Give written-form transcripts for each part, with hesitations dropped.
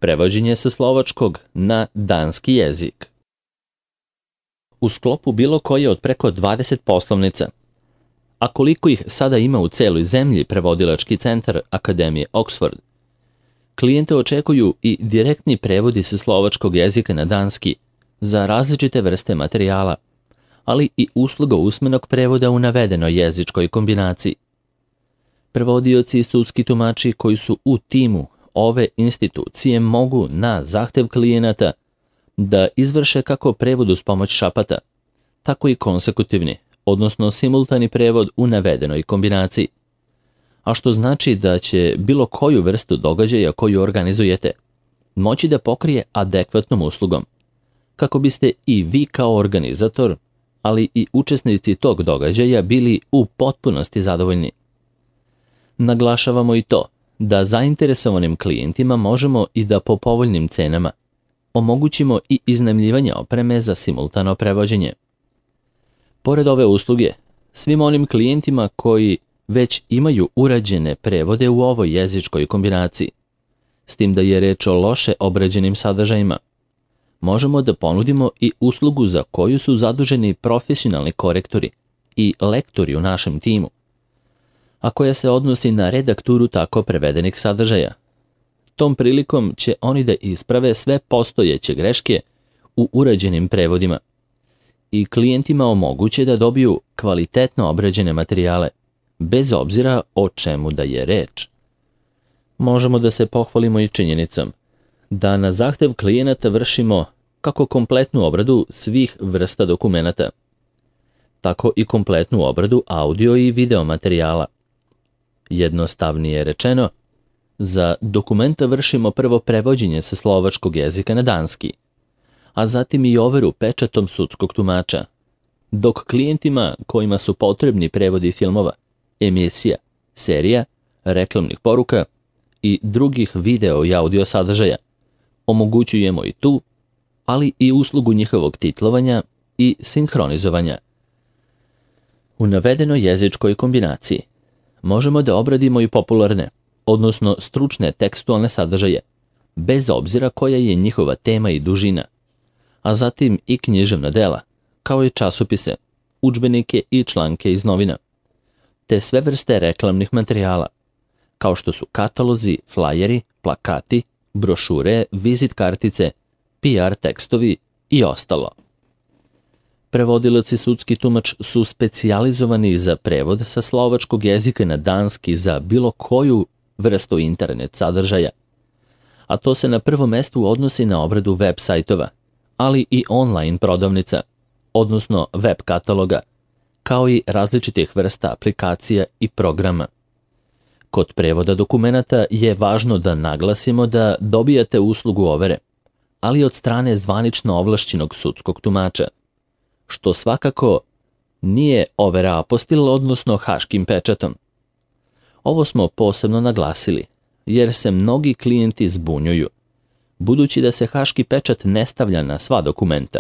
Prevođenje sa slovačkog na danski jezik. U sklopu bilo koje od preko 20 poslovnica, a koliko ih sada ima u celoj zemlji prevodilački centar Akademije Oxford, klijente očekuju i direktni prevodi sa slovačkog jezika na danski za različite vrste materijala, ali i usluga usmenog prevoda u navedenoj jezičkoj kombinaciji. Prevodioci i sudski tumači koji su u timu ove institucije mogu na zahtev klijenata da izvrše kako prevod uz pomoć šapata, tako i konsekutivni, odnosno simultani prevod u navedenoj kombinaciji. A što znači da će bilo koju vrstu događaja koju organizujete moći da pokrije adekvatnom uslugom, kako biste i vi kao organizator, ali i učesnici tog događaja bili u potpunosti zadovoljni. Naglašavamo i to da zainteresovanim klijentima možemo i da po povoljnim cenama omogućimo i iznajmljivanje opreme za simultano prevođenje. Pored ove usluge, svim onim klijentima koji već imaju urađene prevode u ovoj jezičkoj kombinaciji, s tim da je reč o loše obrađenim sadržajima, možemo da ponudimo i uslugu za koju su zaduženi profesionalni korektori i lektori u našem timu, a koja se odnosi na redakturu tako prevedenih sadržaja. Tom prilikom će oni da isprave sve postojeće greške u urađenim prevodima i klijentima omoguće da dobiju kvalitetno obrađene materijale, bez obzira o čemu da je reč. Možemo da se pohvalimo i činjenicom da na zahtev klijenata vršimo kako kompletnu obradu svih vrsta dokumenata, tako i kompletnu obradu audio i video materijala. Jednostavnije rečeno, za dokumenta vršimo prvo prevođenje sa slovačkog jezika na danski, a zatim i overu pečatom sudskog tumača, dok klijentima kojima su potrebni prevodi filmova, emisija, serija, reklamnih poruka i drugih video i audio sadržaja omogućujemo i tu, ali i uslugu njihovog titlovanja i sinhronizovanja. U navedenoj jezičkoj kombinaciji možemo da obradimo i popularne, odnosno stručne tekstualne sadržaje, bez obzira koja je njihova tema i dužina, a zatim i književna dela, kao i časopise, udžbenike i članke iz novina, te sve vrste reklamnih materijala, kao što su katalozi, flajeri, plakati, brošure, vizit kartice, PR tekstovi i ostalo. Prevodilac i sudski tumač su specijalizovani za prevod sa slovačkog jezika na danski za bilo koju vrstu internet sadržaja, a to se na prvom mestu odnosi na obradu web sajtova, ali i online prodavnica, odnosno web kataloga, kao i različitih vrsta aplikacija i programa. Kod prevoda dokumenata je važno da naglasimo da dobijate uslugu overe, ali od strane zvanično ovlašćenog sudskog tumača, što svakako nije overa apostil, odnosno haškim pečatom. Ovo smo posebno naglasili, jer se mnogi klijenti zbunjuju, budući da se haški pečat ne stavlja na sva dokumenta,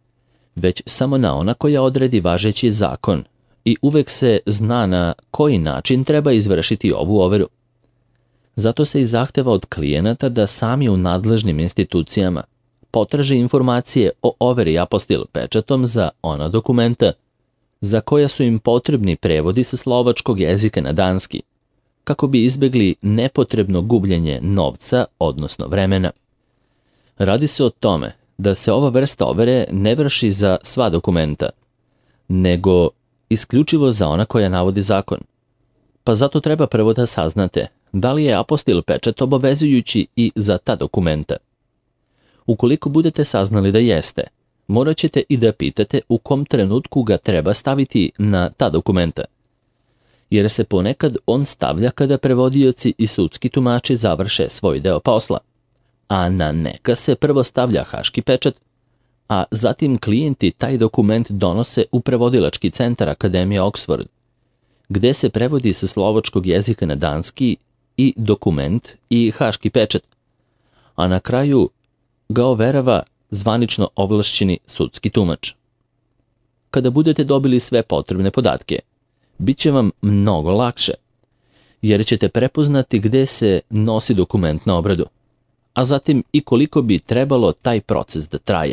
već samo na ona koja odredi važeći zakon i uvek se zna na koji način treba izvršiti ovu overu. Zato se i zahteva od klijenata da sami u nadležnim institucijama potraže informacije o overi apostil pečatom za ona dokumenta za koja su im potrebni prevodi sa slovačkog jezika na danski, kako bi izbegli nepotrebno gubljenje novca, odnosno vremena. Radi se o tome da se ova vrsta overe ne vrši za sva dokumenta, nego isključivo za ona koja navodi zakon. Pa zato treba prvo da saznate da li je apostil pečat obavezujući i za ta dokumenta. Ukoliko budete saznali da jeste, morat ćete i da pitate u kom trenutku ga treba staviti na ta dokumenta, jer se ponekad on stavlja kada prevodioci i sudski tumači završe svoj deo posla, a na neka se prvo stavlja haški pečat, a zatim klijenti taj dokument donose u prevodilački centar Akademije Oxford, gde se prevodi sa slovačkog jezika na danski i dokument i haški pečat, a na kraju ga overava zvanično ovlašćeni sudski tumač. Kada budete dobili sve potrebne podatke, bit će vam mnogo lakše, jer ćete prepoznati gde se nosi dokument na obradu, a zatim i koliko bi trebalo taj proces da traje.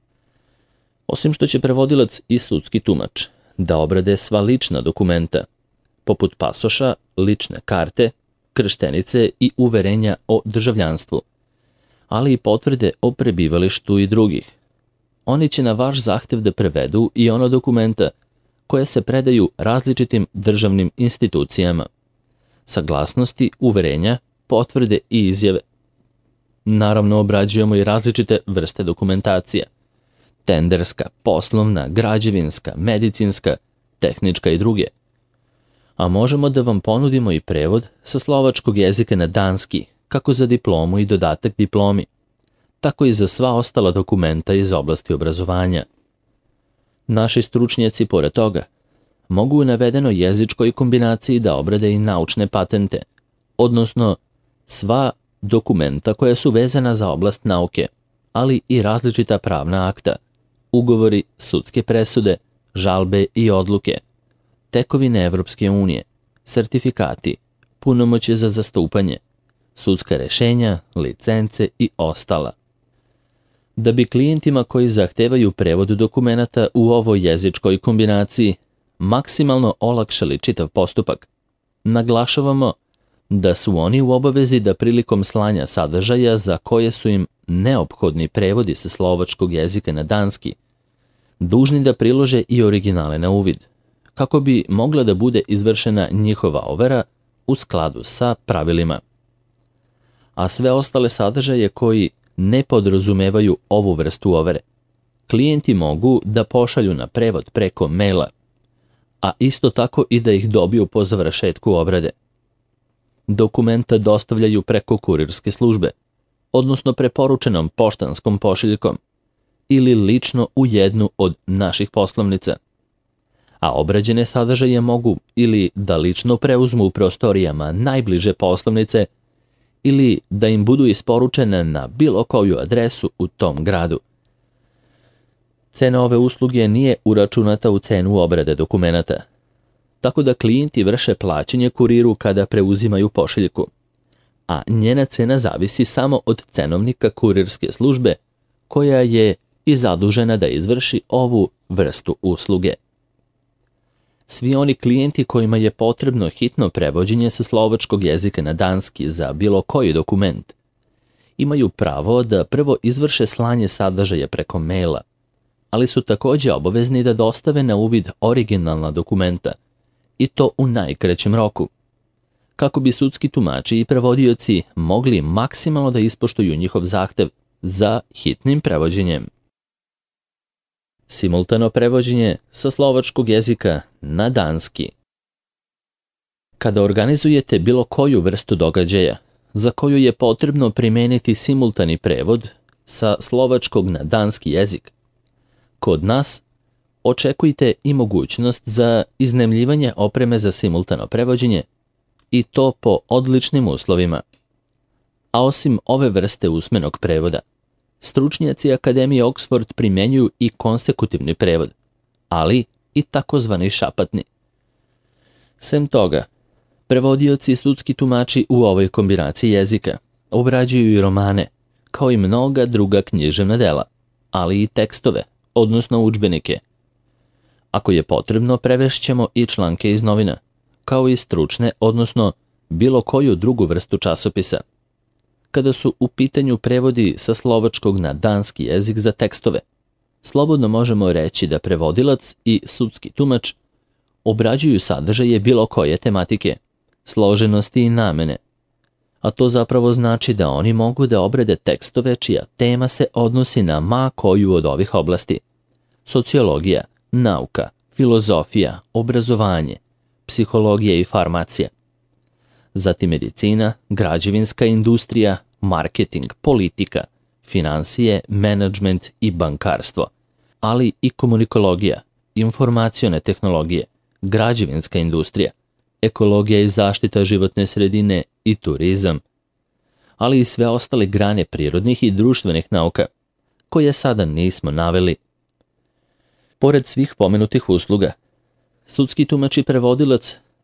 Osim što će prevodilac i sudski tumač da obrade sva lična dokumenta, poput pasoša, lične karte, krštenice i uverenja o državljanstvu, ali i potvrde o prebivalištu i drugih. Oni će na vaš zahtev da prevedu i ono dokumenta koje se predaju različitim državnim institucijama, saglasnosti, uverenja, potvrde i izjave. Naravno, obrađujemo i različite vrste dokumentacija: tenderska, poslovna, građevinska, medicinska, tehnička i druge. A možemo da vam ponudimo i prevod sa slovačkog jezika na danski, kako za diplomu i dodatak diplomi, tako i za sva ostala dokumenta iz oblasti obrazovanja. Naši stručnjaci, pored toga, mogu u navedenoj jezičkoj kombinaciji da obrade i naučne patente, odnosno sva dokumenta koja su vezana za oblast nauke, ali i različita pravna akta, ugovori, sudske presude, žalbe i odluke, tekovine Evropske unije, sertifikati, punomoćje za zastupanje, sudska rešenja, licence i ostala. Da bi klijentima koji zahtevaju prevod dokumenata u ovoj jezičkoj kombinaciji maksimalno olakšali čitav postupak, naglašavamo da su oni u obavezi da prilikom slanja sadržaja za koje su im neophodni prevodi sa slovačkog jezika na danski, dužni da prilože i originale na uvid, kako bi mogla da bude izvršena njihova overa u skladu sa pravilima. A sve ostale sadržaje koji ne podrazumevaju ovu vrstu overe, klijenti mogu da pošalju na prevod preko maila, a isto tako i da ih dobiju po završetku obrade. Dokumenta dostavljaju preko kurirske službe, odnosno preporučenom poštanskom pošiljkom, ili lično u jednu od naših poslovnica. A obrađene sadržaje mogu ili da lično preuzmu u prostorijama najbliže poslovnice, ili da im budu isporučene na bilo koju adresu u tom gradu. Cena ove usluge nije uračunata u cenu obrade dokumenata, tako da klijenti vrše plaćanje kuriru kada preuzimaju pošiljku, a njena cena zavisi samo od cenovnika kurirske službe koja je i zadužena da izvrši ovu vrstu usluge. Svi oni klijenti kojima je potrebno hitno prevođenje sa slovačkog jezika na danski za bilo koji dokument, imaju pravo da prvo izvrše slanje sadržaja preko maila, ali su takođe obavezni da dostave na uvid originalna dokumenta, i to u najkraćem roku, kako bi sudski tumači i prevodioci mogli maksimalno da ispoštuju njihov zahtev za hitnim prevođenjem. Simultano prevođenje sa slovačkog jezika na danski. Kada organizujete bilo koju vrstu događaja za koju je potrebno primeniti simultani prevod sa slovačkog na danski jezik, kod nas očekujte i mogućnost za iznajmljivanje opreme za simultano prevođenje, i to po odličnim uslovima. A osim ove vrste usmenog prevoda, stručnjaci Akademije Oxford primenjuju i konsekutivni prevod, ali i takozvani šapatni. Sem toga, prevodioci i sudski tumači u ovoj kombinaciji jezika obrađuju i romane, kao i mnoga druga književna dela, ali i tekstove, odnosno udžbenike. Ako je potrebno, prevešćemo i članke iz novina, kao i stručne, odnosno bilo koju drugu vrstu časopisa. Kada su u pitanju prevodi sa slovačkog na danski jezik za tekstove, slobodno možemo reći da prevodilac i sudski tumač obrađuju sadržaje bilo koje tematike, složenosti i namene, a to zapravo znači da oni mogu da obrade tekstove čija tema se odnosi na ma koju od ovih oblasti: sociologija, nauka, filozofija, obrazovanje, psihologija i farmacija, zatim medicina, građevinska industrija, marketing, politika, finansije, menadžment i bankarstvo, ali i komunikologija, informacione tehnologije, građevinska industrija, ekologija i zaštita životne sredine i turizam, ali i sve ostale grane prirodnih i društvenih nauka, koje sada nismo naveli. Pored svih pomenutih usluga, sudski tumač i prevodilac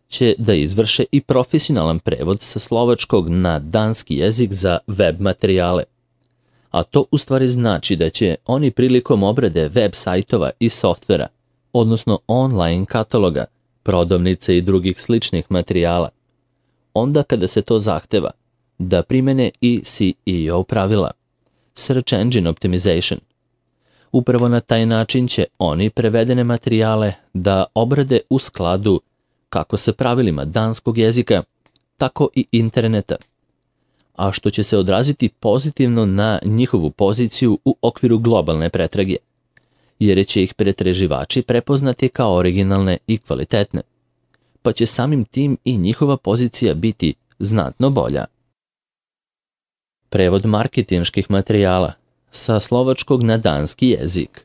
će da izvrše i profesionalan prevod sa slovačkog na danski jezik za web materijale. A to u stvari znači da će oni prilikom obrade web sajtova i softvera, odnosno online kataloga, prodavnice i drugih sličnih materijala, onda kada se to zahteva, da primene i SEO pravila, Search Engine Optimization. Upravo na taj način će oni prevedene materijale da obrade u skladu kako sa pravilima danskog jezika, tako i interneta, a što će se odraziti pozitivno na njihovu poziciju u okviru globalne pretrage, jer će ih pretraživači prepoznati kao originalne i kvalitetne, pa će samim tim i njihova pozicija biti znatno bolja. Prevod marketinških materijala sa slovačkog na danski jezik.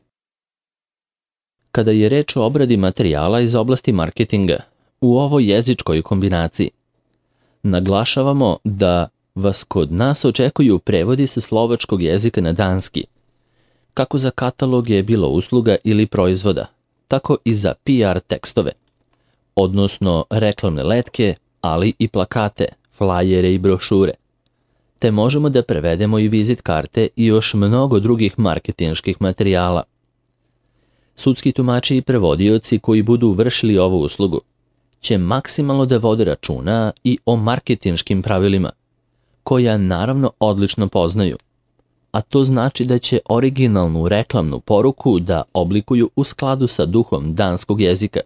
Kada je reč o obradi materijala iz oblasti marketinga u ovoj jezičkoj kombinaciji, naglašavamo da vas kod nas očekuju prevodi sa slovačkog jezika na danski, kako za kataloge bilo usluga ili proizvoda, tako i za PR tekstove, odnosno reklamne letke, ali i plakate, flajere i brošure, te možemo da prevedemo i vizit karte i još mnogo drugih marketinških materijala. Sudski tumači i prevodioci koji budu vršili ovu uslugu će maksimalno da vode računa i o marketinškim pravilima, koja naravno odlično poznaju, a to znači da će originalnu reklamnu poruku da oblikuju u skladu sa duhom danskog jezika.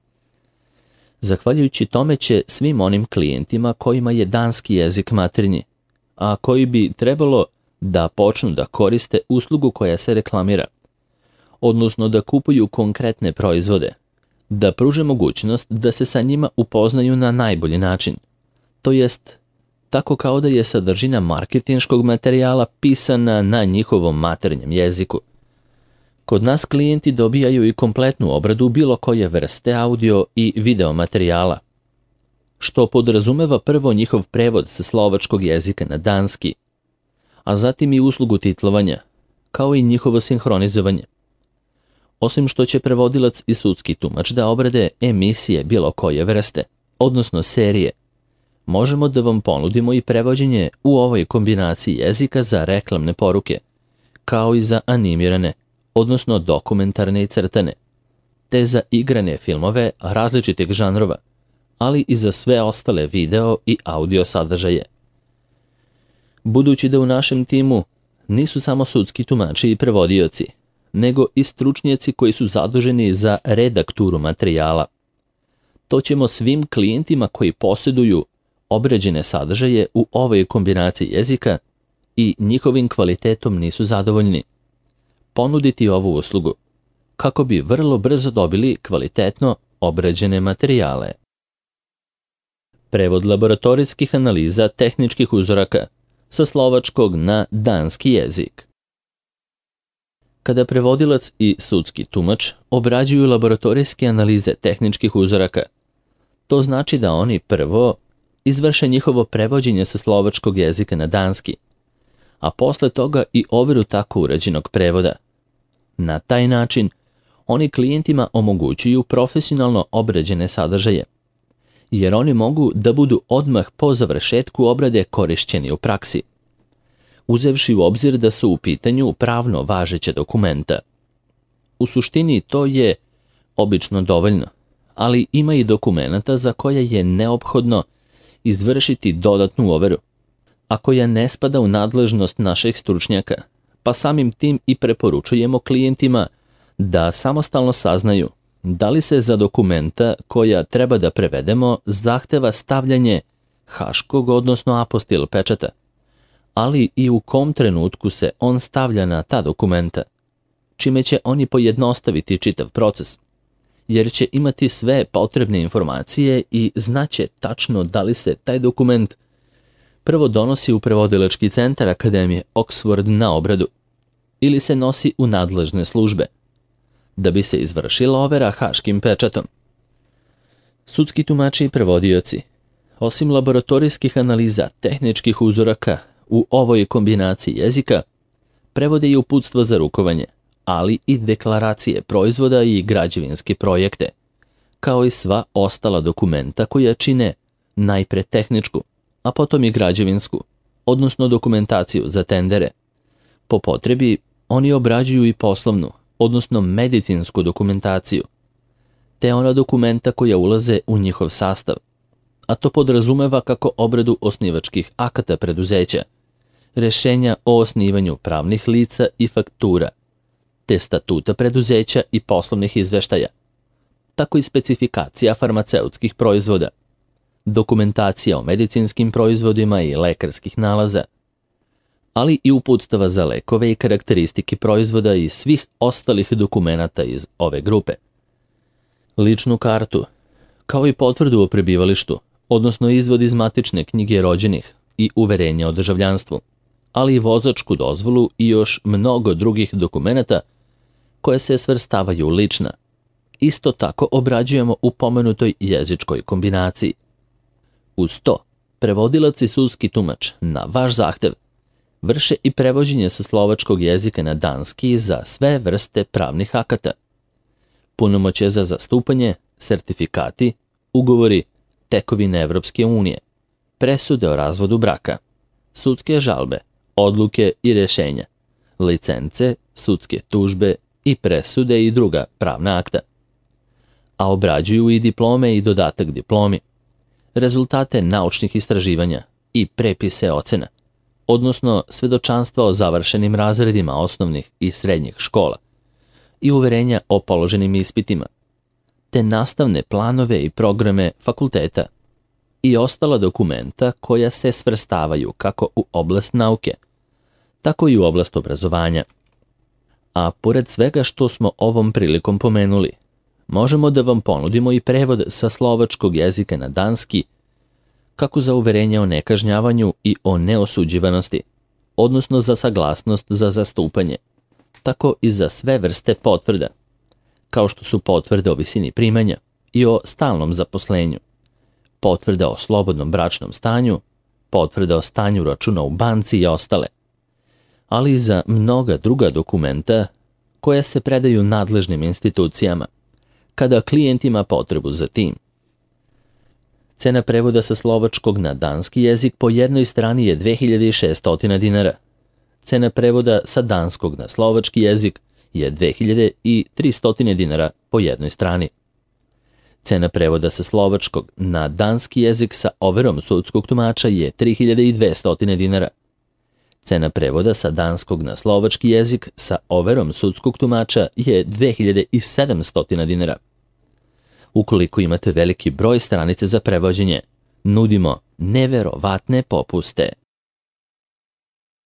Zahvaljujući tome će svim onim klijentima kojima je danski jezik maternji, a koji bi trebalo da počnu da koriste uslugu koja se reklamira, odnosno da kupuju konkretne proizvode, da pruže mogućnost da se sa njima upoznaju na najbolji način, to jest tako kao da je sadržina marketinškog materijala pisana na njihovom maternjem jeziku. Kod nas klijenti dobijaju i kompletnu obradu bilo koje vrste audio i video materijala, što podrazumeva prvo njihov prevod sa slovačkog jezika na danski, a zatim i uslugu titlovanja, kao i njihovo sinhronizovanje. Osim što će prevodilac i sudski tumač da obrade emisije bilo koje vrste, odnosno serije, možemo da vam ponudimo i prevođenje u ovoj kombinaciji jezika za reklamne poruke, kao i za animirane, odnosno dokumentarne i crtane, te za igrane filmove različitih žanrova, ali i za sve ostale video i audio sadržaje. Budući da u našem timu nisu samo sudski tumači i prevodioci, nego i stručnjaci koji su zaduženi za redakturu materijala, to ćemo svim klijentima koji posjeduju obrađene sadržaje u ovoj kombinaciji jezika i njihovim kvalitetom nisu zadovoljni, ponuditi ovu uslugu, kako bi vrlo brzo dobili kvalitetno obrađene materijale. Prevod laboratorijskih analiza tehničkih uzoraka sa slovačkog na danski jezik. Kada prevodilac i sudski tumač obrađuju laboratorijske analize tehničkih uzoraka, to znači da oni prvo izvrše njihovo prevođenje sa slovačkog jezika na danski, a posle toga i overu tako urađenog prevoda. Na taj način oni klijentima omogućuju profesionalno obrađene sadržaje, jer oni mogu da budu odmah po završetku obrade korišćeni u praksi, uzevši u obzir da su u pitanju pravno važeća dokumenta. U suštini to je obično dovoljno, ali ima i dokumenata za koje je neophodno izvršiti dodatnu overu, a koja ne spada u nadležnost naših stručnjaka, pa samim tim i preporučujemo klijentima da samostalno saznaju da li se za dokumenta koja treba da prevedemo zahteva stavljanje haškog, odnosno apostil pečata, ali i u kom trenutku se on stavlja na ta dokumenta, čime će oni pojednostaviti čitav proces, jer će imati sve potrebne informacije i znaće tačno da li se taj dokument prvo donosi u prevodilački centar Akademije Oxford na obradu ili se nosi u nadležne službe, da bi se izvršila overa haškim pečatom. Sudski tumači i prevodioci, osim laboratorijskih analiza tehničkih uzoraka u ovoj kombinaciji jezika, prevode i uputstva za rukovanje, ali i deklaracije proizvoda i građevinske projekte, kao i sva ostala dokumenta koja čine najpre tehničku, a potom i građevinsku, odnosno dokumentaciju za tendere. Po potrebi, oni obrađuju i poslovnu, odnosno medicinsku dokumentaciju, te ona dokumenta koja ulaze u njihov sastav, a to podrazumeva kako obradu osnivačkih akata preduzeća, rešenja o osnivanju pravnih lica i faktura, te statuta preduzeća i poslovnih izveštaja, tako i specifikacija farmaceutskih proizvoda, dokumentacija o medicinskim proizvodima i lekarskih nalaza, ali i uputstava za lekove i karakteristike proizvoda i svih ostalih dokumenata iz ove grupe. Ličnu kartu, kao i potvrdu o prebivalištu, odnosno izvod iz matične knjige rođenih i uverenja o državljanstvu, ali i vozačku dozvolu i još mnogo drugih dokumenata koje se svrstavaju u lična. Isto tako obrađujemo u pomenutoj jezičkoj kombinaciji. Uz to, prevodilac i sudski tumač na vaš zahtev vrše i prevođenje sa slovačkog jezika na danski za sve vrste pravnih akata. Punomoćje za zastupanje, sertifikati, ugovori, tekovine Evropske unije, presude o razvodu braka, sudske žalbe, odluke i rešenja, licence, sudske tužbe i presude i druga pravna akta. A obrađuju i diplome i dodatak diplomi, rezultate naučnih istraživanja i prepise ocena, odnosno svedočanstva o završenim razredima osnovnih i srednjih škola i uverenja o položenim ispitima, te nastavne planove i programe fakulteta i ostala dokumenta koja se svrstavaju kako u oblast nauke, tako i u oblast obrazovanja. A pored svega što smo ovom prilikom pomenuli, možemo da vam ponudimo i prevod sa slovačkog jezika na danski, kako za uverenje o nekažnjavanju i o neosuđivanosti, odnosno za saglasnost za zastupanje, tako i za sve vrste potvrda, kao što su potvrde o visini primanja i o stalnom zaposlenju, potvrda o slobodnom bračnom stanju, potvrda o stanju računa u banci i ostale, ali i za mnoga druga dokumenta koja se predaju nadležnim institucijama, kada klijent ima potrebu za tim. Cena prevoda sa slovačkog na danski jezik po jednoj strani je 2600 dinara. Cena prevoda sa danskog na slovački jezik je 2300 dinara po jednoj strani. Cena prevoda sa slovačkog na danski jezik sa overom sudskog tumača je 3200 dinara. Cena prevoda sa danskog na slovački jezik sa overom sudskog tumača je 2700 dinara. Ukoliko imate veliki broj stranice za prevođenje, nudimo neverovatne popuste.